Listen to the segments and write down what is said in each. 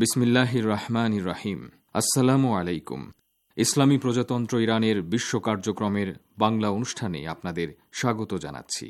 বিসমিল্লাহির রহমানির রহিম। আসসালামু আলাইকুম। ইসলামী প্রজাতন্ত্র ইরানের বিশ্ব কার্যক্রমের বাংলা অনুষ্ঠানে আপনাদের স্বাগত জানাচ্ছি।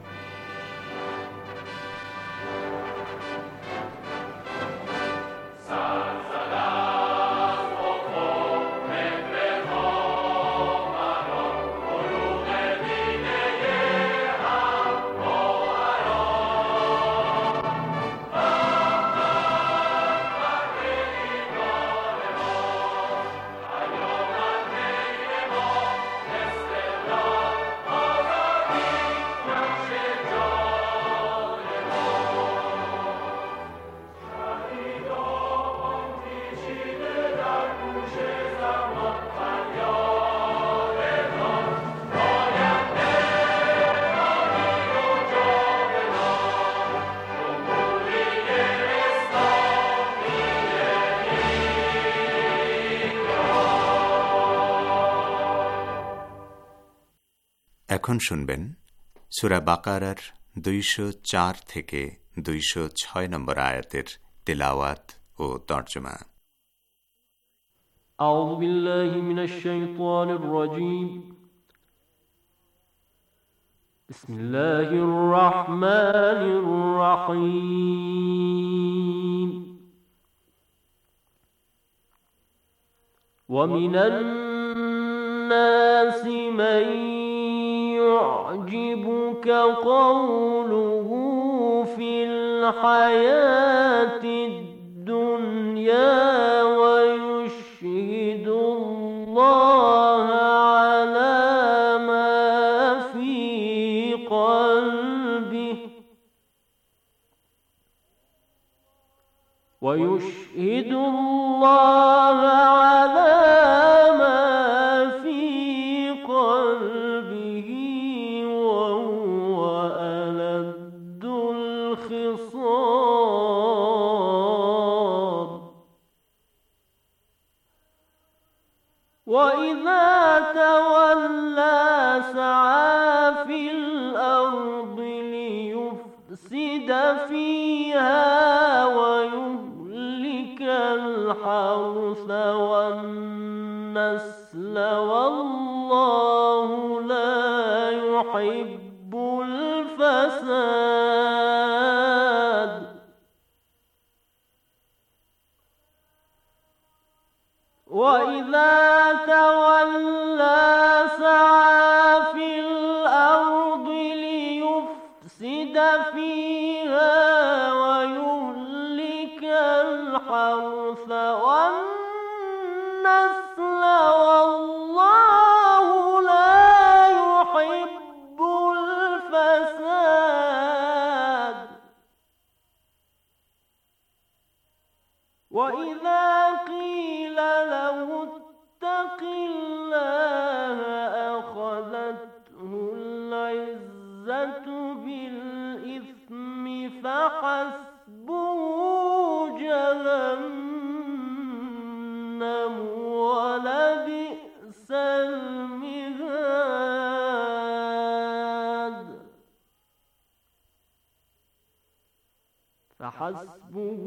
এখন শুনবেন সূরা বাকারার 204 থেকে 206 নম্বর আয়াতের তিলাওয়াত ও তরজমা। আউযু বিল্লাহি মিনাশ শাইতানির রাজীম। বিসমিল্লাহির রাহমানির রাহিম। ওয়া মিনান নাসি মান يعجبك قوله في الحياة الدنيا ويشهد الله على ما في قلبه ويشهد الله على ما في قلبه وهو ألد الخصام وإذا تولى سعى في الأرض ليفسد فيها ويهلك الحرث والنسل والله لا يحب الفساد وإذا تولى سعى في الأرض ليفسد فيها ويهلك الحرث والنسل والله لا يحب الفساد وإذا قيل له اتق الله أخذته العزة بالإثم فحسبه جهنم ولبئس المهاد فحسبه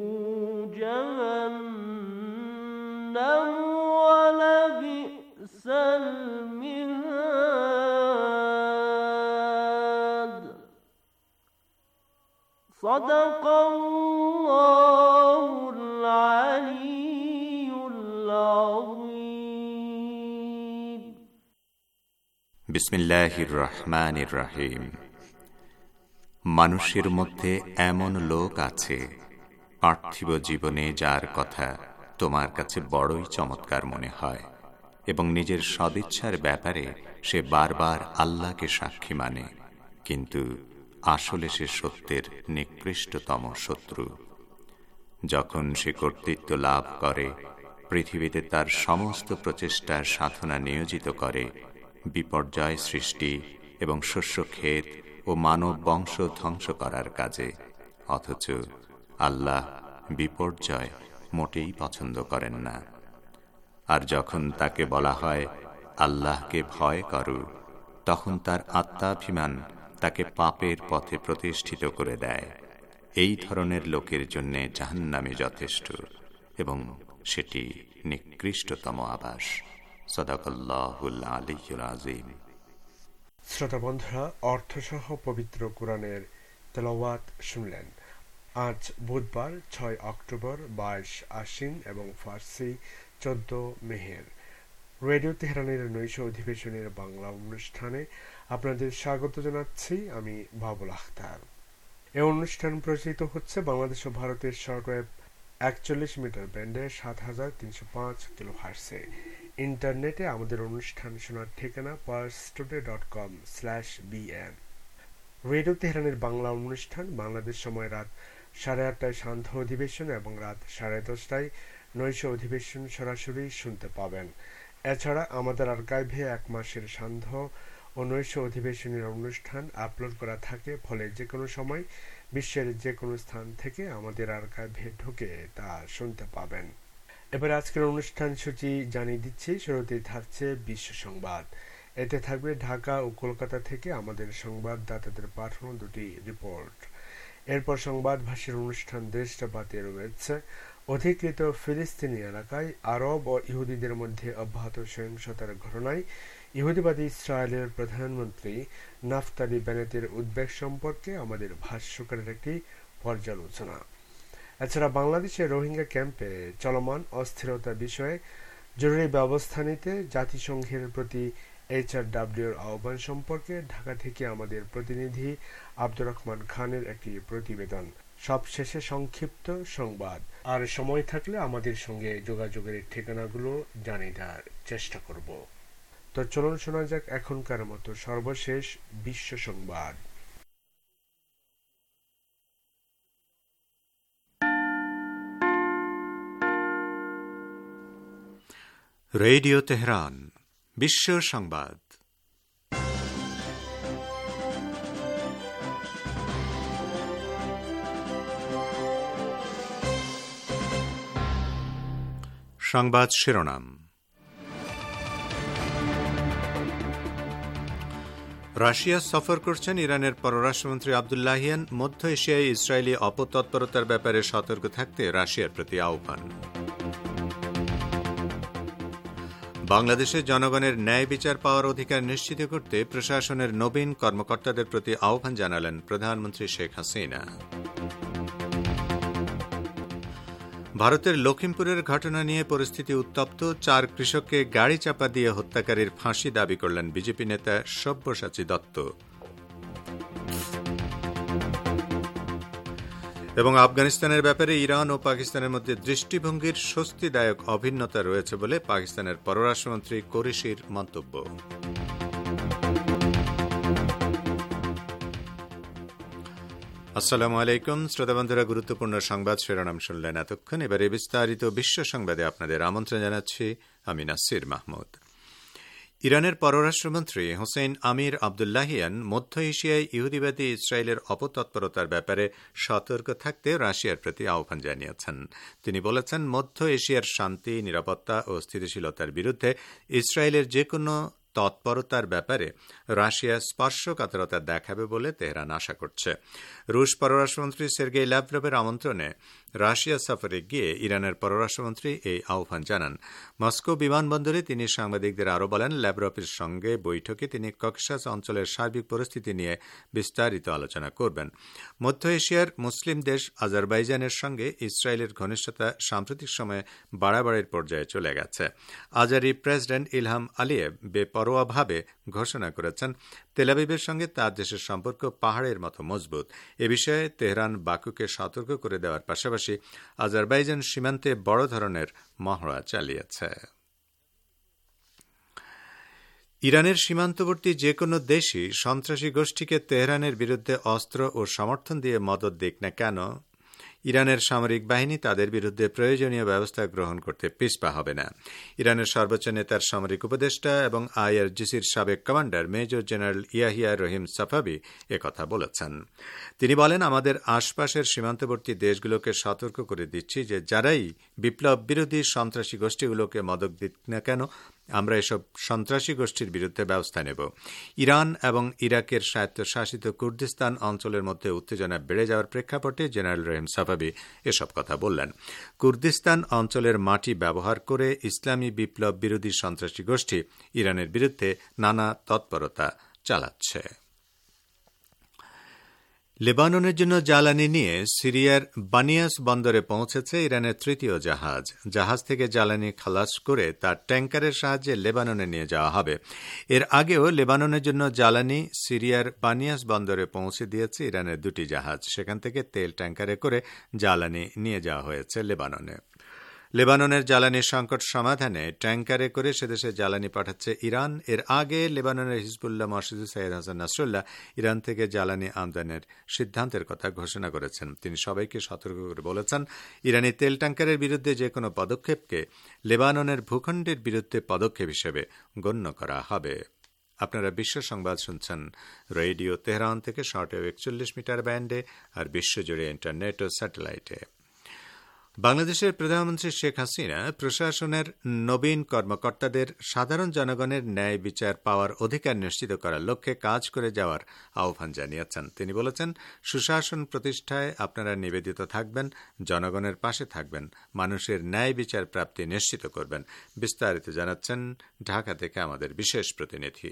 جهنم ولبئس المهاد صدق الله العلي العظيم বিসমিল্লাহির রহমানির রহিম। মানুষের মধ্যে এমন লোক আছে পার্থিব জীবনে যার কথা তোমার কাছে বড়ই চমৎকার মনে হয় এবং নিজের সদিচ্ছার ব্যাপারে সে বারবার আল্লাহকে সাক্ষী মানে, কিন্তু আসলে সে সত্যের নিকৃষ্টতম শত্রু। যখন সে কর্তৃত্ব লাভ করে, পৃথিবীতে তার সমস্ত প্রচেষ্টার সাধনা নিয়োজিত করে বিপর্যয় সৃষ্টি এবং শস্যক্ষেত ও মানব বংশ ধ্বংস করার কাজে, অথচ আল্লাহ বিপর্যয় মোটেই পছন্দ করেন না। আর যখন তাকে বলা হয় আল্লাহকে ভয় করো, তখন তার আত্মাভিমান তাকে পাপের পথে প্রতিষ্ঠিত করে দেয়। এই ধরনের লোকের জন্য জাহান্নামে যথেষ্ট। এবং সেটি নিকৃষ্টতম আবাস। সাদাকাল্লাহুল আলিয়্যুল আযীম। শ্রোতা বন্ধুরা, অর্থসহ পবিত্র কোরআনের তেলাওয়াত শুনলেন। আজ বুধবার 6 অক্টোবর 22 আশ্বিন এবং ফার্সি 14 মেহের। রেডিও তেহরানের নৈশ অধিবেশনের বাংলা অনুষ্ঠানে আপনাদের স্বাগত জানাচ্ছি আমি বাবুল আখতার। এই অনুষ্ঠান প্রচারিত হচ্ছে বাংলাদেশ ও ভারতের শর্টওয়েভ 41 মিটার ব্যান্ডে 7305 কিলোহার্টজে। ইন্টারনেটে আমাদের অনুষ্ঠান শোনার ঠিকানা parstoday.com/bn। রেডিও তেহরানের বাংলা অনুষ্ঠান বাংলাদেশ সময় রাত 8:30টায় সান্ধ্য অধিবেশন এবং রাত 10:30টায় নৈশ অধিবেশন সরাসরি শুনতে পাবেন। এছাড়া আমাদের আর্কাইভে 1 মাসের সান্ধ্য ও নৈশ অধিবেশনের অনুষ্ঠান আপলোড করা থাকে, ফলে যে কোনো সময় বিশ্বের যে কোনো স্থান থেকে আমাদের আর্কাইভে ঢুকে তা শুনতে পাবেন। এবার আজকের অনুষ্ঠান সূচি জানিয়ে দিচ্ছি। শুরুতেই থাকছে বিশ্ব সংবাদ। এতে থাকবে ঢাকা ও কলকাতা থেকে আমাদের সংবাদদাতাদের পাঠানো দুটি রিপোর্ট। এরপর সংবাদ ভাষীর অনুষ্ঠান দেশটাপাতে রয়েছে অধিকৃত ফিলিস্তিনি এলাকায় আরব ও ইহুদিদের মধ্যে অব্যাহত সহিংসতার ঘটনায় ইহুদিবাদী ইসরায়েলের প্রধানমন্ত্রী নাফতালি বেনেতের উদ্বেগ সম্পর্কে আমাদের ভাষ্যকারের একটি পর্যালোচনা। এছাড়া বাংলাদেশের রোহিঙ্গা ক্যাম্পে চলমান অস্থিরতা বিষয়ে জরুরি ব্যবস্থা নিতে জাতিসংঘের প্রতি HRW-র আহ্বান সম্পর্কে ঢাকা থেকে আমাদের প্রতিনিধি আব্দুর রহমান খানের একটি প্রতিবেদন। সবশেষে সংক্ষিপ্ত সংবাদ। আর সময় থাকলে আমাদের সঙ্গে যোগাযোগের ঠিকানাগুলো জানিয়ে দেওয়ার চেষ্টা করব। তো চলুন শোনা যাক এখনকার মতো সর্বশেষ বিশ্ব সংবাদ। রেডিও তেহরান বিশ্ব সংবাদ। সংবাদ শিরোনাম। রাশিয়া সফর করছেন ইরানের পররাষ্ট্রমন্ত্রী আব্দুল্লাহিয়ান। মধ্য এশিয়ায় ইসরায়েলি অপতৎপরতার ব্যাপারে সতর্ক থাকতে রাশিয়ার প্রতি আহ্বান। বাংলাদেশের জনগণের ন্যায় বিচার পাওয়ার অধিকার নিশ্চিত করতে প্রশাসনের নবীন কর্মকর্তাদের প্রতি আহ্বান জানালেন প্রধানমন্ত্রী শেখ হাসিনা। ভারতের লখিমপুরের ঘটনা নিয়ে পরিস্থিতি উত্তপ্ত। 4 কৃষককে গাড়ি চাপা দিয়ে হত্যাকারীর ফাঁসি দাবি করলেন বিজেপি নেতা সব্যসাচী দত্ত। এবং আফগানিস্তানের ব্যাপারে ইরান ও পাকিস্তানের মধ্যে দৃষ্টিভঙ্গির স্বস্তিদায়ক অভিন্নতা রয়েছে বলে পাকিস্তানের পররাষ্ট্রমন্ত্রী কোরেশির মন্তব্য। আসসালামু আলাইকুম শ্রোতাবন্ধুরা, গুরুত্বপূর্ণ সংবাদ শিরোনাম শুনলেন এতক্ষণ। এবারে বিস্তারিত বিশ্ব সংবাদে আপনাদের আমন্ত্রণ জানাচ্ছি আমি নাসির মাহমুদ। ইরানের পররাষ্ট্রমন্ত্রী হোসেন আমির আব্দুল্লাহিয়ান মধ্য এশিয়ায় ইহুদিবাদী ইসরায়েলের অপতৎপরতার ব্যাপারে সতর্ক থাকতে রাশিয়ার প্রতি আহ্বান জানিয়েছেন। তিনি বলেছেন, মধ্য এশিয়ার শান্তি, নিরাপত্তা ও স্থিতিশীলতার বিরুদ্ধে ইসরায়েলের যে কোনো তৎপরতার ব্যাপারে রাশিয়া স্পর্শকাতরতা দেখাবে বলে তেহরান আশা করছে। রুশ পররাষ্ট্রমন্ত্রী সের্গেই ল্যাভরভের আমন্ত্রণে রাশিয়া সফরে গিয়ে ইরানের পররাষ্ট্রমন্ত্রী এই আহ্বান জানান। মস্কো বিমানবন্দরে তিনি সাংবাদিকদের আরও বলেন, ল্যাভরভের সঙ্গে বৈঠকে তিনি ককেশাস অঞ্চলের সার্বিক পরিস্থিতি নিয়ে বিস্তারিত আলোচনা করবেন। মধ্য এশিয়ার মুসলিম দেশ আজারবাইজানের সঙ্গে ইসরায়েলের ঘনিষ্ঠতা সাম্প্রতিক সময়ে বাড়াবাড়ির পর্যায়ে চলে গেছে। আজারি প্রেসিডেন্ট ইলহাম আলিয়েভ বেপরোয়াভাবে ঘোষণা করেছেন, তেল আবিবের সঙ্গে তার দেশের সম্পর্ক পাহাড়ের মতো মজবুত। এ বিষয়ে তেহরান বাকুকে সতর্ক করে দেওয়ার পাশাপাশি আজারবাইজান সীমান্তে বড় ধরনের মহড়া চালিয়েছে। ইরানের সীমান্তবর্তী যে কোনো দেশই সন্ত্রাসী গোষ্ঠীকে তেহরানের বিরুদ্ধে অস্ত্র ও সমর্থন দিয়ে মদদ দিক না কেন, ইরানের সামরিক বাহিনী তাদের বিরুদ্ধে প্রয়োজনীয় ব্যবস্থা গ্রহণ করতে পিছপা হবে না। ইরানের সর্বোচ্চ নেতার সামরিক উপদেষ্টা এবং IRGCর সাবেক commander major general Yahya Rahim Safavi একথা বলেছেন। তিনি বলেন, আমাদের আশপাশের সীমান্তবর্তী দেশগুলোকে সতর্ক করে দিচ্ছি যে যারাই বিপ্লব বিরোধী সন্ত্রাসী গোষ্ঠীগুলোকে মদত দিক না কেন, আমরা এসব সন্ত্রাসী গোষ্ঠীর বিরুদ্ধে ব্যবস্থা নেব। ইরান এবং ইরাকের স্বায়ত্তশাসিত কুর্দিস্তান অঞ্চলের মধ্যে উত্তেজনা বেড়ে যাওয়ার প্রেক্ষাপটে জেনারেল রহিম সাফাবি এসব কথা বললেন। কুর্দিস্তান অঞ্চলের মাটি ব্যবহার করে ইসলামী বিপ্লব বিরোধী সন্ত্রাসী গোষ্ঠী ইরানের বিরুদ্ধে নানা তৎপরতা চালাচ্ছে। লেবাননের জন্য জ্বালানি নিয়ে সিরিয়ার বানিয়াস বন্দরে পৌঁছেছে ইরানের তৃতীয় জাহাজ। জাহাজ থেকে জ্বালানি খালাস করে তার ট্যাঙ্কারের সাহায্যে লেবাননে নিয়ে যাওয়া হবে। এর আগেও লেবাননের জন্য জ্বালানি সিরিয়ার বানিয়াস বন্দরে পৌঁছে দিয়েছে ইরানের দুটি জাহাজ। সেখান থেকে তেল ট্যাঙ্কারে করে জ্বালানি নিয়ে যাওয়া হয়েছে লেবাননে। লেবাননের জ্বালানি সংকট সমাধানে ট্যাঙ্কারে করে সেদেশে জ্বালানি পাঠাচ্ছে ইরান। এর আগে লেবাননের হিজবুল্লাহ মসজিদ সৈয়দ হাসান নাসরুল্লাহ ইরান থেকে জ্বালানি আমদানির সিদ্ধান্তের কথা ঘোষণা করেছেন। তিনি সবাইকে সতর্ক করে বলেছেন, ইরানি তেল ট্যাঙ্কারের বিরুদ্ধে যে কোনো পদক্ষেপকে লেবাননের ভূখণ্ডের বিরুদ্ধে পদক্ষেপ হিসেবে গণ্য করা হবে। আপনারা বিশ্ব সংবাদ শুনছেন রেডিও তেহরান থেকে শর্টওয়েভ 41 মিটার ব্যান্ডে আর বিশ্বজুড়ে ইন্টারনেট ও স্যাটেলাইটে। বাংলাদেশের প্রধানমন্ত্রী শেখ হাসিনা প্রশাসনের নবীন কর্মকর্তাদের সাধারণ জনগণের ন্যায় বিচার পাওয়ার অধিকার নিশ্চিত করার লক্ষ্যে কাজ করে যাওয়ার আহ্বান জানিয়েছেন। তিনি বলেছেন, সুশাসন প্রতিষ্ঠায় আপনারা নিবেদিত থাকবেন, জনগণের পাশে থাকবেন, মানুষের ন্যায় বিচার প্রাপ্তি নিশ্চিত করবেন। বিস্তারিত জানাচ্ছেন ঢাকা থেকে আমাদের বিশেষ প্রতিনিধি।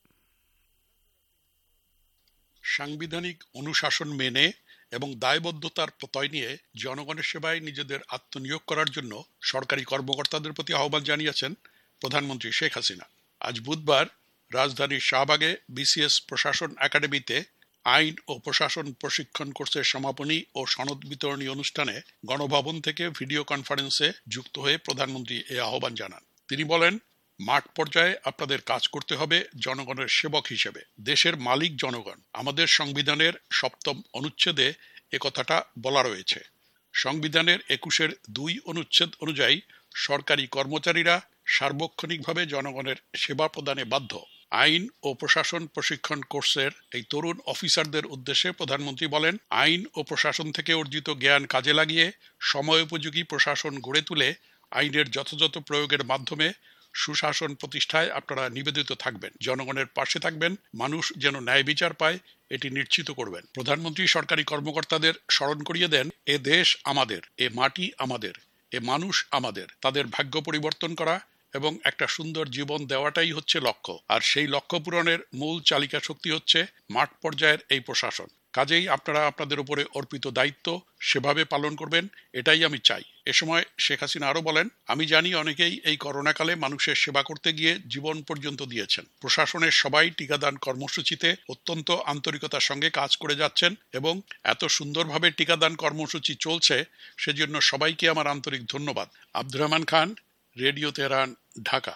সাংবিধানিক অনুশাসন মেনে এবং দায়বদ্ধতার প্রত্যয় নিয়ে জনগণের সেবায় নিজেদের আত্মনিয়োগ করার জন্য সরকারি কর্মকর্তাদের প্রতি আহ্বান জানিয়েছেন প্রধানমন্ত্রী শেখ হাসিনা। আজ বুধবার রাজধানীর শাহবাগে বিসিএস প্রশাসন একাডেমিতে আইন ও প্রশাসন প্রশিক্ষণ কোর্সের সমাপনী ও সনদ বিতরণী অনুষ্ঠানে গণভবন থেকে ভিডিও কনফারেন্সে যুক্ত হয়ে প্রধানমন্ত্রী এ আহ্বান জানান। তিনি বলেন, মাঠ পর্যায়ে আপনাদের কাজ করতে হবে জনগণের সেবক হিসেবে। দেশের মালিক জনগণ। আমাদের সংবিধানের 7ম অনুচ্ছেদে একথাটা বলা রয়েছে। সংবিধানের 21-এর 2 অনুচ্ছেদ অনুযায়ী সরকারি কর্মচারীরা সার্বক্ষণিকভাবে জনগণের সেবা প্রদানে বাধ্য। আইন ও প্রশাসন প্রশিক্ষণ কোর্সের এই তরুণ অফিসারদের উদ্দেশ্যে প্রধানমন্ত্রী বলেন, আইন ও প্রশাসন থেকে অর্জিত জ্ঞান কাজে লাগিয়ে সময়োপযোগী প্রশাসন গড়ে তুলে আইনের যথাযথ প্রয়োগের মাধ্যমে সুশাসন প্রতিষ্ঠায় আপনারা নিবেদিত থাকবেন, জনগণের পাশে থাকবেন, মানুষ যেন ন্যায় বিচার পায় এটি নিশ্চিত করবেন। প্রধানমন্ত্রী সরকারি কর্মকর্তাদের স্মরণ করিয়ে দেন, এ দেশ আমাদের, এ মাটি আমাদের, এ মানুষ আমাদের। তাদের ভাগ্য পরিবর্তন করা এবং একটা সুন্দর জীবন দেওয়াটাই হচ্ছে লক্ষ্য। আর সেই লক্ষ্য পূরণের মূল চালিকা শক্তি হচ্ছে মাঠ পর্যায়ের এই প্রশাসন। কাজেই আপনারা আপনাদের উপরে অর্পিত দায়িত্ব সেভাবে পালন করবেন, এটাই আমি চাই। এ সময় শেখ হাসিনা আরো বলেন, আমি জানি অনেকেই এই করোনাকালে মানুষের সেবা করতে গিয়ে জীবন পর্যন্ত দিয়েছেন। প্রশাসনের সবাই টিকাদান কর্মসূচিতে অত্যন্ত আন্তরিকতার সঙ্গে কাজ করে যাচ্ছেন এবং এত সুন্দরভাবে টিকাদান কর্মসূচি চলছে, সেজন্য সবাইকে আমার আন্তরিক ধন্যবাদ। Abdur Rahman Khan, radio Tehran, Dhaka.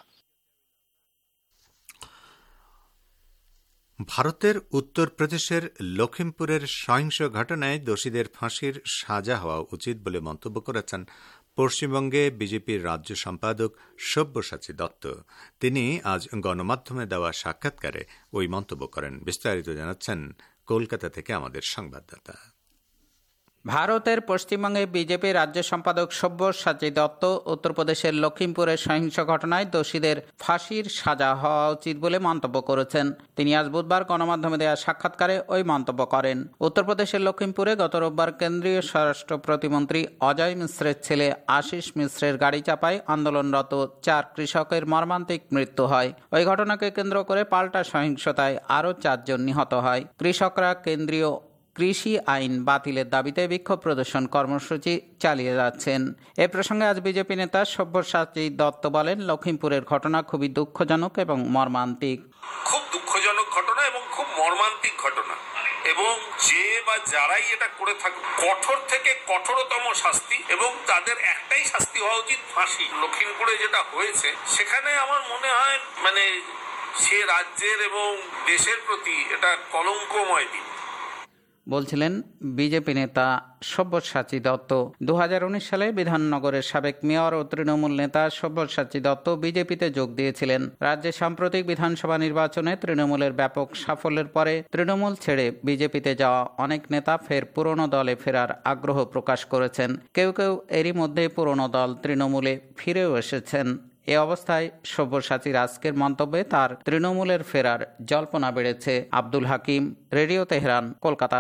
ভারতের উত্তরপ্রদেশের লখিমপুরের সহিংস ঘটনায় দোষীদের ফাঁসির সাজা হওয়া উচিত বলে মন্তব্য করেছেন পশ্চিমবঙ্গে বিজেপির রাজ্য সম্পাদক সব্যসাচী দত্ত। তিনি আজ গণমাধ্যমে দেওয়া সাক্ষাৎকারে ওই মন্তব্য করেন। বিস্তারিত জানাচ্ছেন কলকাতা থেকে আমাদের সংবাদদাতা। ভারতের পশ্চিমবঙ্গে বিজেপি রাজ্য সম্পাদক সব্যসাচী দত্ত উত্তরপ্রদেশের লখিমপুরের সহিংস ঘটনায় দোষীদের ফাঁসির সাজা হওয়া উচিত বলে মন্তব্য করেছেন। তিনি আজ বুধবার গণমাধ্যমে দেওয়া সাক্ষাৎকারে ওই মন্তব্য করেন। উত্তরপ্রদেশের লখিমপুরে গত রোববার কেন্দ্রীয় স্বরাষ্ট্র প্রতিমন্ত্রী অজয় মিশ্রের ছেলে আশিস মিশ্রের গাড়ি চাপায় আন্দোলনরত 4 কৃষকের মর্মান্তিক মৃত্যু হয়। ওই ঘটনাকে কেন্দ্র করে পাল্টা সহিংসতায় আরও 4 জন নিহত হয়। কৃষকরা কেন্দ্রীয় কৃষি আইন বাতিলের দাবিতে বিক্ষোভ প্রদর্শন কর্মসূচি চালিয়ে যাচ্ছেন। এ প্রসঙ্গে আজ বিজেপি নেতা সব্যসাচী দত্ত বলেন, লখিমপুরের ঘটনা খুবই দুঃখজনক এবং মর্মান্তিক। খুব দুঃখজনক ঘটনা এবং খুব মর্মান্তিক ঘটনা, এবং যে বা যারাই এটা করে থাকুক কঠোর থেকে কঠোরতম শাস্তি, এবং তাদের একটাই শাস্তি হওয়া উচিত, ফাঁসি। লখিমপুরে যেটা হয়েছে সেখানে আমার মনে হয় সে রাজ্যের এবং দেশের প্রতি এটা কলঙ্কময় দিন। বলছিলেন বিজেপি নেতা সব্যসাচী দত্ত। 2019 সালে বিধাননগরের সাবেক মেয়র ও তৃণমূল নেতা সব্যসাচী দত্ত বিজেপিতে যোগ দিয়েছিলেন। রাজ্যে সাম্প্রতিক বিধানসভা নির্বাচনে তৃণমূলের ব্যাপক সাফল্যের পরে তৃণমূল ছেড়ে বিজেপিতে যাওয়া অনেক নেতা ফের পুরনো দলে ফেরার আগ্রহ প্রকাশ করেছেন। কেউ কেউ এরই মধ্যে পুরনো দল তৃণমূলে ফিরেও এসেছেন। এ অবস্থায় সব্যসাচীর আজকের মন্তব্যে তার তৃণমূলের ফেরার জল্পনা বেড়েছে। Abdul Hakim, radio Tehran, Kolkata.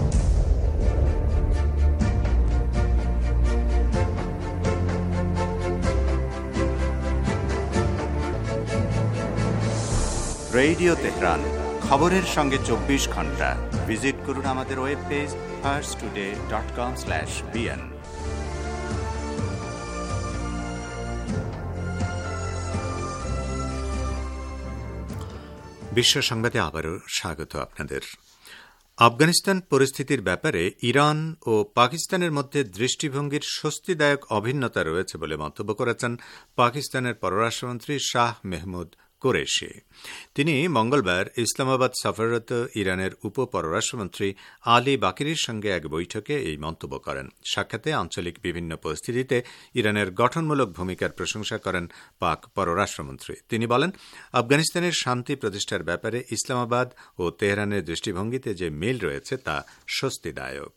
Radio Tehran, খবরের সঙ্গে 24 ঘন্টা। ভিজিট করুন আমাদের ওয়েব পেজ farstoday.com/bn। বিশ্ব সংবাদে আবারও স্বাগত আপনাদের। আফগানিস্তান পরিস্থিতির ব্যাপারে ইরান ও পাকিস্তানের মধ্যে দৃষ্টিভঙ্গির স্বস্তিদায়ক অভিন্নতা রয়েছে বলে মন্তব্য করেছেন পাকিস্তানের পররাষ্ট্রমন্ত্রী শাহ মেহমুদ কুরেশি। তিনি মঙ্গলবার ইসলামাবাদ সফররত ইরানের উপ পররাষ্ট্রমন্ত্রী আলী বাকিরির সঙ্গে এক বৈঠকে এই মন্তব্য করেন। সাক্ষাতে আঞ্চলিক বিভিন্ন পরিস্থিতিতে ইরানের গঠনমূলক ভূমিকার প্রশংসা করেন পাক পররাষ্ট্রমন্ত্রী। তিনি বলেন, আফগানিস্তানের শান্তি প্রতিষ্ঠার ব্যাপারে ইসলামাবাদ ও তেহরানের দৃষ্টিভঙ্গিতে যে মিল রয়েছে তা স্বস্তিদায়ক।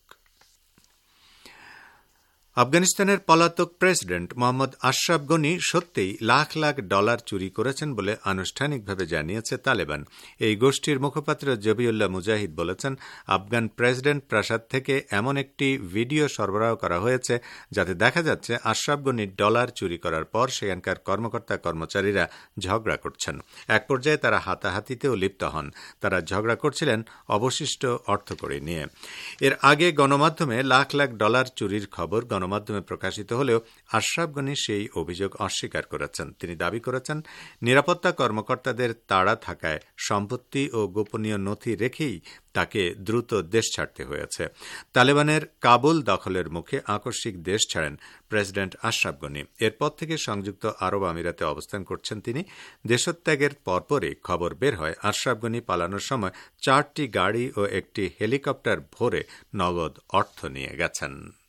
আফগানিস্তানের পলাতক প্রেসিডেন্ট মোহাম্মদ আশরাফ গনি সত্যিই লাখ লাখ ডলার চুরি করেছেন বলে আনুষ্ঠানিকভাবে জানিয়েছে তালেবান। এই গোষ্ঠীর মুখপাত্র জবিউল্লাহ মুজাহিদ বলেছেন, আফগান প্রেসিডেন্ট প্রাসাদ থেকে এমন একটি ভিডিও সরবরাহ করা হয়েছে যাতে দেখা যাচ্ছে আশরাফ গনি ডলার চুরি করার পর সেখানকার কর্মকর্তা কর্মচারীরা ঝগড়া করছেন। এক পর্যায়ে তারা হাতাহাতিতেও লিপ্ত হন। তারা ঝগড়া করছিলেন অবশিষ্ট অর্থকড়ি নিয়ে। এর আগে গণমাধ্যমে লাখ লাখ ডলার চুরির খবর গণমাধ্যমে প্রকাশিত হলেও আশরাফ গনি সেই অভিযোগ অস্বীকার করেছেন। তিনি দাবি করেছেন, নিরাপত্তা কর্মকর্তাদের তাড়া থাকায় সম্পত্তি ও গোপনীয় নথি রেখেই তাকে দ্রুত দেশ ছাড়তে হয়েছে। তালেবানের কাবুল দখলের মুখে আকস্মিক দেশ ছাড়েন প্রেসিডেন্ট আশরাফ গনি। এরপর থেকে সংযুক্ত আরব আমিরাতে অবস্থান করছেন তিনি। দেশত্যাগের পরপরই খবর বের হয় আশরাফ গনি পালানোর সময় 4টি গাড়ি ও একটি হেলিকপ্টার ভরে নগদ অর্থ নিয়ে গেছেন।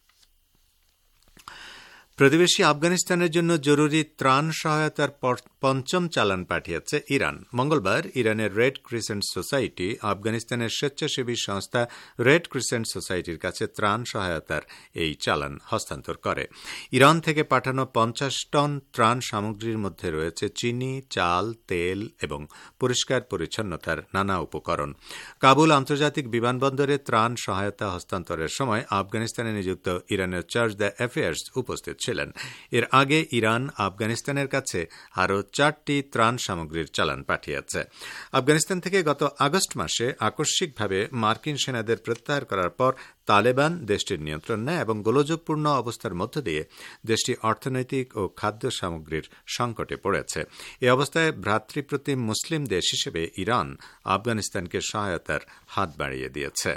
প্রতিবেশী আফগানিস্তানের জন্য জরুরি ত্রাণ সহায়তার পঞ্চম চালান পাঠিয়েছে ইরান। মঙ্গলবার ইরানের রেড ক্রিসেন্ট সোসাইটি আফগানিস্তানের স্বেচ্ছাসেবী সংস্থা রেড ক্রিসেন্ট সোসাইটির কাছে ত্রাণ সহায়তার এই চালান হস্তান্তর করে। ইরান থেকে পাঠানো 50 টন ত্রাণ সামগ্রীর মধ্যে রয়েছে চিনি, চাল, তেল এবং পরিষ্কার পরিচ্ছন্নতার নানা উপকরণ। কাবুল আন্তর্জাতিক বিমানবন্দরে ত্রাণ সহায়তা হস্তান্তরের সময় আফগানিস্তানে নিযুক্ত ইরানের চার্জ দ্য অ্যাফেয়ার্স উপস্থিত ছিলেন। এর আগে ইরান আফগানিস্তানের কাছে আরও 4টি ত্রাণ সামগ্রীর চালান পাঠিয়েছে। আফগানিস্তান থেকে গত আগস্ট মাসে আকস্মিকভাবে মার্কিন সেনাদের প্রত্যাহার করার পর তালেবান দেশটির নিয়ন্ত্রণ নেয় এবং গোলযোগপূর্ণ অবস্থার মধ্য দিয়ে দেশটি অর্থনৈতিক ও খাদ্য সামগ্রীর সংকটে পড়েছে। এ অবস্থায় ভ্রাতৃপ্রতিম মুসলিম দেশ হিসেবে ইরান আফগানিস্তানকে সহায়তার হাত বাড়িয়ে দিয়েছে।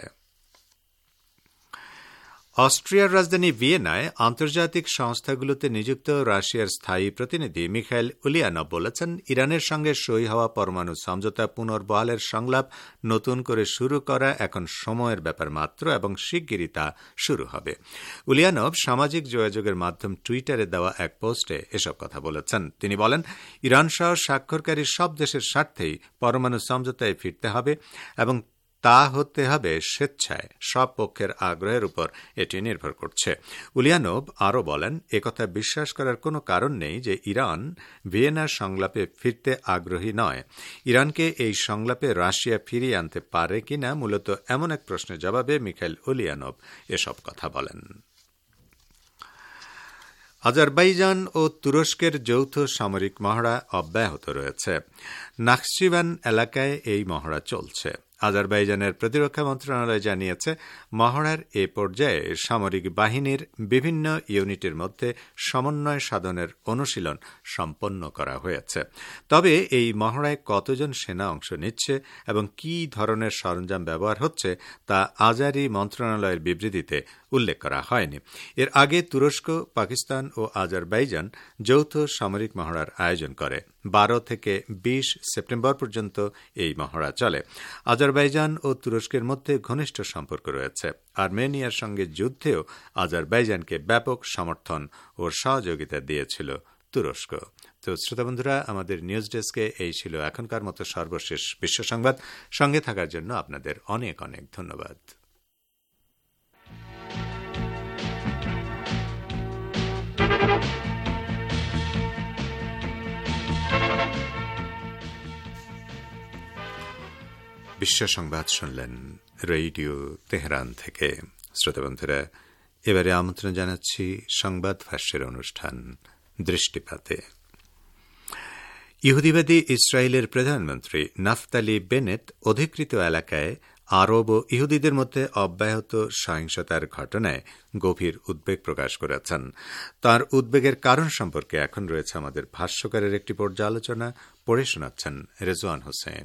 অস্ট্রিয়ার রাজধানী ভিয়েনায় আন্তর্জাতিক সংস্থাগুলোতে নিযুক্ত রাশিয়ার স্থায়ী প্রতিনিধি মিখাইল উলিয়ানভ বলেছেন, ইরানের সঙ্গে সই হওয়া পরমাণু সমঝোতা পুনর্বহালের সংলাপ নতুন করে শুরু করা এখন সময়ের ব্যাপার মাত্র এবং শিগগিরই তা শুরু হবে। উলিয়ানভ সামাজিক যোগাযোগের মাধ্যম টুইটারে দেওয়া এক পোস্টে এসব কথা বলেছেন। তিনি বলেন, ইরান সহ স্বাক্ষরকারী সব দেশের স্বার্থেই পরমাণু সমঝোতায় ফিরতে হবে এবং তা হতে হবে স্বেচ্ছায়। সব পক্ষের আগ্রহের উপর এটি নির্ভর করছে। উলিয়ানভ আরও বলেন, একথা বিশ্বাস করার কোনো কারণ নেই যে ইরান ভিয়েনার সংলাপে ফিরতে আগ্রহী নয়। ইরানকে এই সংলাপে রাশিয়া ফিরিয়ে আনতে পারে কিনা মূলত এমন এক প্রশ্নের জবাবে মিখাইল উলিয়ানভ এসব কথা বলেন। আজারবাইজান ও তুরস্কের যৌথ সামরিক মহড়া অব্যাহত রয়েছে। নাখচিভান এলাকায় এই মহড়া চলছে। আজারবাইজানের প্রতিরক্ষা মন্ত্রণালয় জানিয়েছে, মহড়ার এ পর্যায়ে সামরিক বাহিনীর বিভিন্ন ইউনিটের মধ্যে সমন্বয় সাধনের অনুশীলন সম্পন্ন করা হয়েছে। তবে এই মহড়ায় কতজন সেনা অংশ নিচ্ছে এবং কী ধরনের সরঞ্জাম ব্যবহার হচ্ছে তা আজারি মন্ত্রণালয়ের বিবৃতিতে উল্লেখ করা হয়নি। এর আগে তুরস্ক, পাকিস্তান ও আজারবাইজান যৌথ সামরিক মহড়ার আয়োজন করে। 12 থেকে 20 সেপ্টেম্বর পর্যন্ত এই মহড়া চলে। আজারবাইজান ও তুরস্কের মধ্যে ঘনিষ্ঠ সম্পর্ক রয়েছে। আর্মেনিয়ার সঙ্গে যুদ্ধেও আজারবাইজানকে ব্যাপক সমর্থন ও সহযোগিতা দিয়েছিল তুরস্ক। তো শ্রোতা বন্ধুরা, আমাদের নিউজ ডেস্কে এই ছিল এখনকার মতো সর্বশেষ বিশ্ব সংবাদ। সঙ্গে থাকার জন্য আপনাদের অনেক অনেক ধন্যবাদ। বিশ্ব সংবাদ শুনলেন রেডিও তেহরান থেকে। শ্রোতা বন্ধুরা, এবারে আমন্ত্রণ জানাচ্ছি সংবাদ ভাষ্যের অনুষ্ঠান দৃষ্টিপাতে। ইহুদিবাদী ইসরায়েলের প্রধানমন্ত্রী নাফতালি বেনেট অধিকৃত এলাকায় আরব ও ইহুদিদের মধ্যে অব্যাহত সহিংসতার ঘটনায় গভীর উদ্বেগ প্রকাশ করেছেন। তার উদ্বেগের কারণ সম্পর্কে এখন রয়েছে আমাদের ভাষ্যকারের একটি পর্যালোচনা, পড়ে শোনাচ্ছেন রেজওয়ান হোসেন।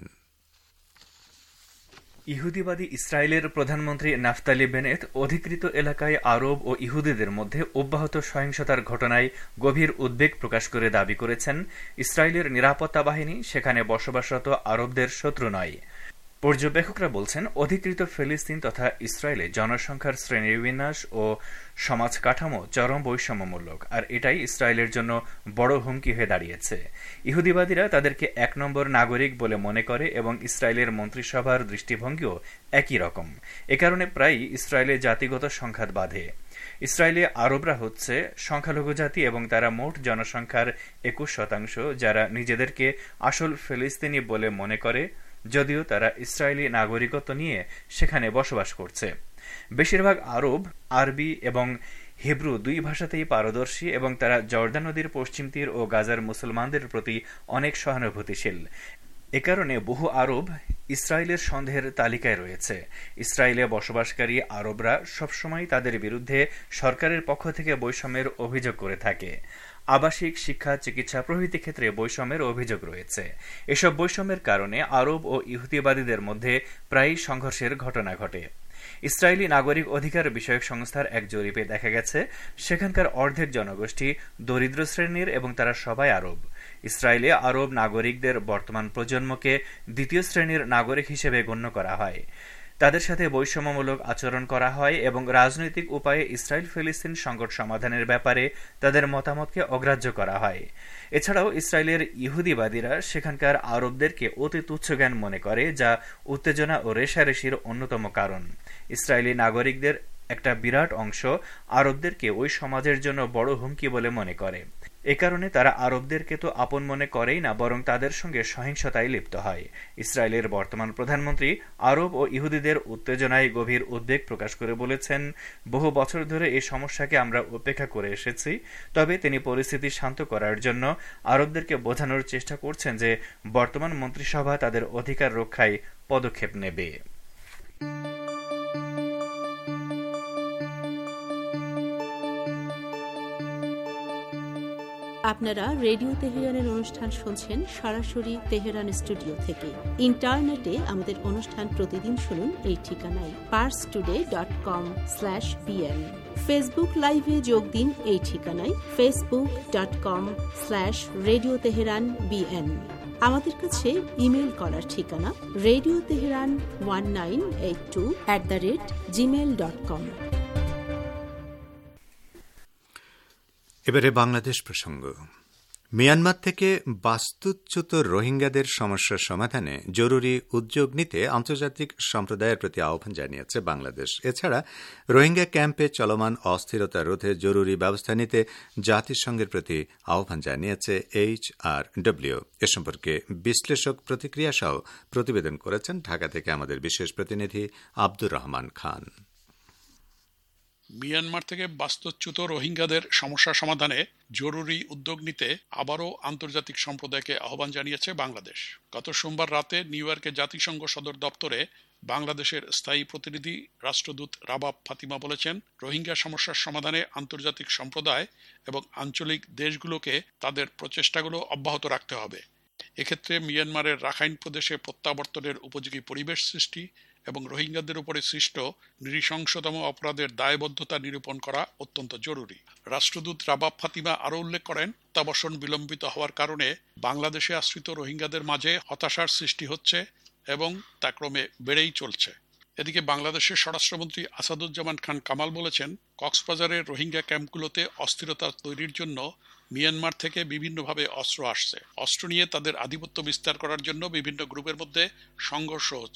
ইহুদিবাদী ইসরায়েলের প্রধানমন্ত্রী নাফতালি বেনেট অধিকৃত এলাকায় আরব ও ইহুদিদের মধ্যে অব্যাহত সহিংসতার ঘটনায় গভীর উদ্বেগ প্রকাশ করে দাবি করেছেন ইসরায়েলের নিরাপত্তা বাহিনী সেখানে বসবাসরত আরবদের শত্রু নয়। পর্যবেক্ষকরা বলছেন, অধিকৃত ফিলিস্তিন তথা ইসরায়েলে জনসংখ্যার শ্রেণীবিন্যাস ও সমাজ কাঠামো চরম বৈষম্যমূলক, আর এটাই ইসরায়েলের জন্য বড় হুমকি হয়ে দাঁড়িয়েছে। ইহুদিবাদীরা তাদেরকে ১ নম্বর নাগরিক বলে মনে করে এবং ইসরায়েলের মন্ত্রিসভার দৃষ্টিভঙ্গিও একই রকম। এ কারণে প্রায়ই ইসরায়েলে জাতিগত সংঘাত বাধে। ইসরায়েলে আরবরা হচ্ছে সংখ্যালঘু জাতি এবং তারা মোট জনসংখ্যার ২১%, যারা নিজেদেরকে আসল ফিলিস্তিনি বলে মনে করে, যদিও তারা ইসরায়েলি নাগরিকত্ব নিয়ে সেখানে বসবাস করছে। বেশিরভাগ আরব আরবি এবং হিব্রু দুই ভাষাতেই পারদর্শী এবং তারা জর্দান নদীর পশ্চিম তীর ও গাজার মুসলমানদের প্রতি অনেক সহানুভূতিশীল। এ কারণে বহু আরব ইসরায়েলের সন্দেহের তালিকায় রয়েছে। ইসরায়েলে বসবাসকারী আরবরা সবসময় তাদের বিরুদ্ধে সরকারের পক্ষ থেকে বৈষম্যের অভিযোগ করে থাকে। আবাসিক, শিক্ষা, চিকিৎসা প্রভৃতি ক্ষেত্রে বৈষম্যের অভিযোগ রয়েছে। এসব বৈষম্যের কারণে আরব ও ইহুদিবাদীদের মধ্যে প্রায়ই সংঘর্ষের ঘটনা ঘটে। ইসরায়েলি নাগরিক অধিকার বিষয়ক সংস্থার এক জরিপে দেখা গেছে, সেখানকার অর্ধেক জনগোষ্ঠী দরিদ্র শ্রেণীর এবং তারা সবাই আরব। ইসরায়েলে আরব নাগরিকদের বর্তমান প্রজন্মকে দ্বিতীয় শ্রেণীর নাগরিক হিসেবে গণ্য করা হয়। তাদের সাথে বৈষম্যমূলক আচরণ করা হয় এবং রাজনৈতিক উপায়ে ইসরায়েল ফিলিস্তিন সংকট সমাধানের ব্যাপারে তাদের মতামতকে অগ্রাহ্য করা হয়। এছাড়াও ইসরায়েলের ইহুদিবাদীরা সেখানকার আরবদেরকে অতি তুচ্ছজ্ঞান মনে করে, যা উত্তেজনা ও রেষারেষির অন্যতম কারণ। ইসরায়েলি নাগরিকদের একটা বিরাট অংশ আরবদেরকে ওই সমাজের জন্য বড় হুমকি বলে মনে করে। এ কারণে তারা আরবদেরকে তো আপন মনে করেই না, বরং তাদের সঙ্গে সহিংসতায় লিপ্ত হয়। ইসরায়েলের বর্তমান প্রধানমন্ত্রী আরব ও ইহুদিদের উত্তেজনায় গভীর উদ্বেগ প্রকাশ করে বলেছেন, বহু বছর ধরে এই সমস্যাকে আমরা উপেক্ষা করে এসেছি, তবে তিনি পরিস্থিতি শান্ত করার জন্য আরবদেরকে বোঝানোর চেষ্টা করছেন যে বর্তমান মন্ত্রিসভা তাদের অধিকার রক্ষায় পদক্ষেপ নেবে। আপনারা রেডিও তেহরানের অনুষ্ঠান শুনছেন সরাসরি তেহরান স্টুডিও থেকে। ইন্টারনেটে আমাদের অনুষ্ঠান প্রতিদিন শুনুন এই ঠিকানায় parstoday.com/bn। ফেসবুক লাইভে যোগ দিন এই ঠিকানায় facebook.com/radio tehran bn। আমাদের কাছে ইমেল করার ঠিকানা radioteheran1982@gmail.com। এবারে বাংলাদেশ প্রসঙ্গ। মিয়ানমার থেকে বাস্তুচ্যুত রোহিঙ্গাদের সমস্যার সমাধানে জরুরি উদ্যোগ নিতে আন্তর্জাতিক সম্প্রদায়ের প্রতি আহ্বান জানিয়েছে বাংলাদেশ। এছাড়া রোহিঙ্গা ক্যাম্পে চলমান অস্থিরতা রোধে জরুরি ব্যবস্থা নিতে জাতিসংঘের প্রতি আহ্বান জানিয়েছে HRW। এ সম্পর্কে বিশ্লেষক প্রতিক্রিয়া সহ প্রতিবেদন করেছেন ঢাকা থেকে আমাদের বিশেষ প্রতিনিধি আব্দুর রহমান খান। মিয়ানমার থেকে বাস্তুচ্যুত রোহিঙ্গাদের সমস্যা সমাধানে জরুরি উদ্যোগ নিতে আবারও আন্তর্জাতিক সম্প্রদায়কে আহ্বান জানিয়েছে বাংলাদেশ। গত সোমবার রাতে নিউ ইয়র্কে জাতিসংঘ সদর দপ্তরে বাংলাদেশের স্থায়ী প্রতিনিধি রাষ্ট্রদূত রাবাব ফাতিমা বলেছেন, রোহিঙ্গা সমস্যার সমাধানে আন্তর্জাতিক সম্প্রদায় এবং আঞ্চলিক দেশগুলোকে তাদের প্রচেষ্টাগুলো অব্যাহত রাখতে হবে। এক্ষেত্রে মিয়ানমারের রাখাইন প্রদেশে প্রত্যাবর্তনের উপযোগী পরিবেশ সৃষ্টি এবং রোহিঙ্গাদের উপরে সৃষ্ট নৃশংসতম অপরাধের দায়বদ্ধতা নিরূপণ করা অত্যন্ত জরুরি। রাষ্ট্রদূত রাবাব ফাতিমা আরও উল্লেখ করেন, প্রত্যাবর্তন বিলম্বিত হওয়ার কারণে বাংলাদেশে আশ্রিত রোহিঙ্গাদের মাঝে হতাশার সৃষ্টি হচ্ছে এবং তা ক্রমে বেড়েই চলছে। এদিকে বাংলাদেশের স্বরাষ্ট্রমন্ত্রী আসাদুজ্জামান খান কামাল বলেছেন, কক্সবাজারের রোহিঙ্গা ক্যাম্পগুলোতে অস্থিরতা তৈরির জন্য মিয়ানমার থেকে বিভিন্নভাবে অস্ত্র আসছে। অস্ত্র নিয়ে তাদের আধিপত্য বিস্তার করার জন্য বিভিন্ন গ্রুপের মধ্যে সংঘর্ষ হচ্ছে।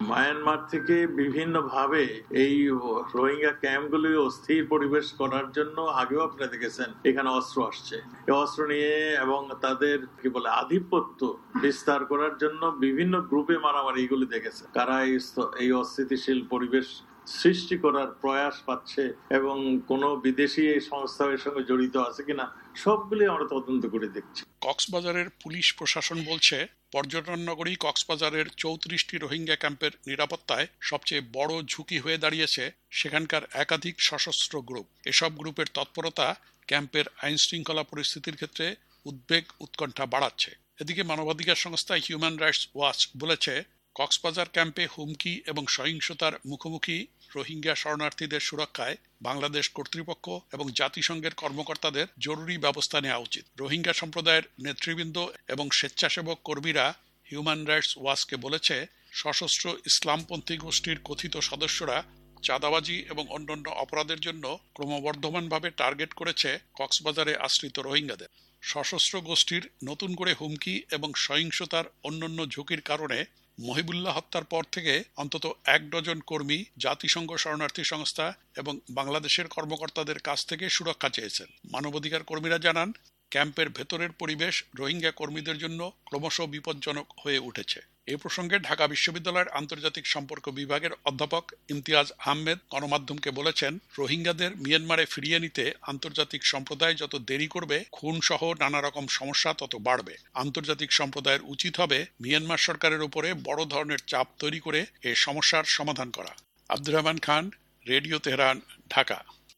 মায়ানমার থেকে বিভিন্নভাবে এই রোহিঙ্গা ক্যাম্পগুলি অস্থির পরিবেশ করার জন্য আগেও আপনারা দেখেছেন এখানে অস্ত্র আসছে। এই অস্ত্র নিয়ে এবং তাদের কি বলে আধিপত্য বিস্তার করার জন্য বিভিন্ন গ্রুপে মারামারি এগুলি দেখেছে। কারা এই অস্থিতিশীল পরিবেশ সৃষ্টি করার প্রয়াস পাচ্ছে এবং কোন বিদেশি এই সংস্থা এর সঙ্গে জড়িত আছে কিনা সবগুলি আমরা তদন্ত করে দেখছি। কক্সবাজারের পুলিশ প্রশাসন বলছে, পর্যটন নগরী কক্সবাজারের 34টি রোহিঙ্গা ক্যাম্পের নিরাপত্তায় সবচেয়ে বড় ঝুঁকি হয়ে দাঁড়িয়েছে সেখানকার একাধিক সশস্ত্র গ্রুপ। এসব গ্রুপের তৎপরতা ক্যাম্পের আইন শৃঙ্খলা পরিস্থিতির ক্ষেত্রে উদ্বেগ উৎকণ্ঠা বাড়াচ্ছে। এদিকে মানবাধিকার সংস্থা হিউম্যান রাইটস ওয়াচ বলেছে, কক্সবাজার ক্যাম্পে হুমকি এবং সহিংসতার মুখোমুখি রোহিঙ্গা শরণার্থীদের সুরক্ষায় বাংলাদেশ কর্তৃপক্ষ এবং জাতিসংঘের কর্মকর্তাদের জরুরি ব্যবস্থা নেওয়া উচিত। রোহিঙ্গা সম্প্রদায়ের নেতৃবৃন্দ এবং স্বেচ্ছাসেবক কর্মীরা হিউম্যান রাইটস ওয়াচকে বলেছে, সশস্ত্র ইসলামপন্থী গোষ্ঠীর কথিত সদস্যরা চাঁদাবাজি এবং অন্যান্য অপরাধের জন্য ক্রমবর্ধমানভাবে টার্গেট করেছে কক্সবাজারে আশ্রিত রোহিঙ্গাদের। সশস্ত্র গোষ্ঠীর নতুন করে হুমকি এবং সহিংসতার অন্যান্য ঝুঁকির কারণে মহিবুল্লাহ হত্যার পর থেকে অন্তত 1 ডজন কর্মী জাতিসংঘ শরণার্থী সংস্থা এবং বাংলাদেশের কর্মকর্তাদের কাছ থেকে সুরক্ষা চেয়েছেন। মানবাধিকার কর্মীরা জানান, ক্যাম্পের ভেতরের পরিবেশ রোহিঙ্গা কর্মীদের জন্য ক্রমশ বিপজ্জনক হয়ে উঠেছে। এ প্রসঙ্গে ঢাকা বিশ্ববিদ্যালয়ের আন্তর্জাতিক সম্পর্ক বিভাগের অধ্যাপক ইমতিয়াজ আহমেদ গণমাধ্যমকে বলেছেন, রোহিঙ্গাদের মিয়ানমারে ফিরিয়ে নিতে আন্তর্জাতিক সম্প্রদায় যত দেরি করবে, খুন সহ নানা রকম সমস্যা তত বাড়বে। আন্তর্জাতিক সম্প্রদায়ের উচিত হবে মিয়ানমার সরকারের উপরে বড় ধরনের চাপ তৈরি করে এ সমস্যার সমাধান করা। Abdur Rahman Khan, radio Tehran, Dhaka.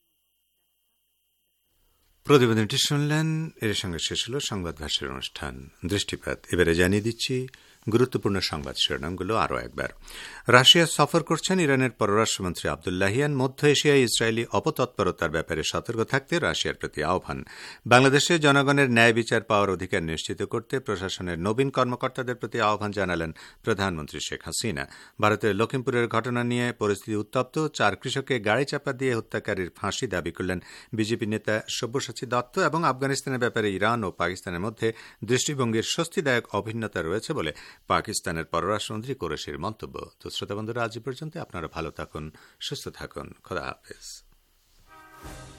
প্রতিবেদনটি শুনলেন। এর সঙ্গে শেষ হল সংবাদ ভাষার অনুষ্ঠান দৃষ্টিপাত। এবারে জানিয়ে দিচ্ছি গুরুত্বপূর্ণ সংবাদ শিরোনামগুলো আরও একবার। রাশিয়া সফর করছেন ইরানের পররাষ্ট্রমন্ত্রী আব্দুল্লাহিয়ান। মধ্য এশিয়ায় ইসরায়েলি অপতৎপরতার ব্যাপারে সতর্ক থাকতে রাশিয়ার প্রতি আহ্বান। বাংলাদেশে জনগণের ন্যায় বিচার পাওয়ার অধিকার নিশ্চিত করতে প্রশাসনের নবীন কর্মকর্তাদের প্রতি আহ্বান জানালেন প্রধানমন্ত্রী শেখ হাসিনা। ভারতের লখিমপুরের ঘটনা নিয়ে পরিস্থিতি উত্তপ্ত। 4 কৃষককে গাড়ি চাপা দিয়ে হত্যাকারীর ফাঁসি দাবি করলেন বিজেপি নেতা সব্যসাচী দত্ত। এবং আফগানিস্তানের ব্যাপারে ইরান ও পাকিস্তানের মধ্যে দৃষ্টিভঙ্গির স্বস্তিদায়ক অভিন্নতা রয়েছে বলে পাকিস্তানের পররাষ্ট্রমন্ত্রী কোরেশির মন্তব্য। তো শ্রোতা বন্ধুরা, আজ পর্যন্ত আপনারা ভালো থাকুন, সুস্থ থাকুন। খোদা হাফেজ।